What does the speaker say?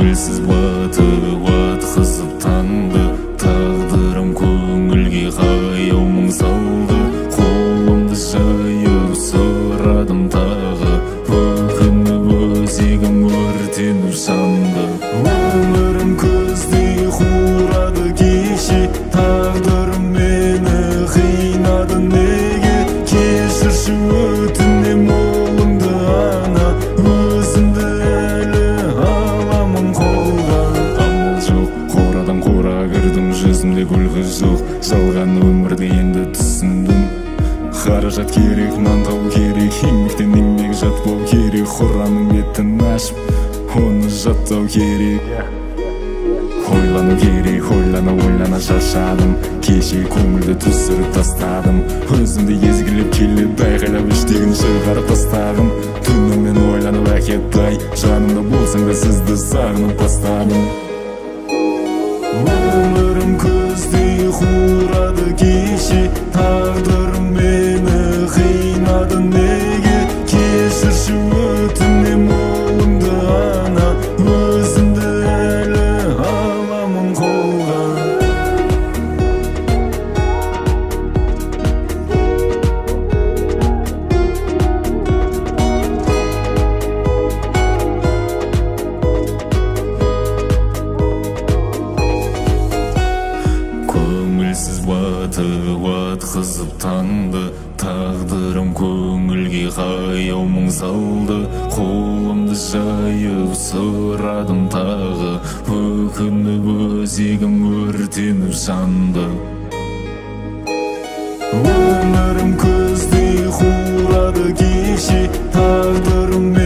көңілсіз батқызып таңды, тағдырым көңілге қаяу мұң салды. Қолымды жайып сұрадым тағы, өкініп өзегім өртеніп жанды. Өмірім көздей қурады кеше, тағдырым мені қинады неге? Кешірші өтінем ұлыңды ана, өзімді әлі аламын қолға. Амал жоқ, қорадан қора кірдім, жүзімде күлкі жоқ. Жалған өмірді енді түсіндім. Қаражат керек, мантау керек, еңбектен еңбек жатпау керек. Құранның бетін ашып, оны жаттау керек. Ойлану керек, ойлана шаршадым. Кеше көңілді түсіріп тастадым, өзімді езгілеп келіп айқайлап іштегін шығарып тастағым. Түнімен ойланып әкеттай, жанымда болсаң да сізді сағынып бастадым. Өмірім көздей қурады кеше, тағдырым мені қинады неге? Кешірші өтінем ұлыңды ана, өзімді әлі аламын қолға. Көңілсіз батқызып таңды, тағдырым көңілге қаяу мұң салды. Қолымды жайып сұрадым тағы, өкініп өзегім өртеніп жанды. Өмірім көздей қурады кеше, тағдырым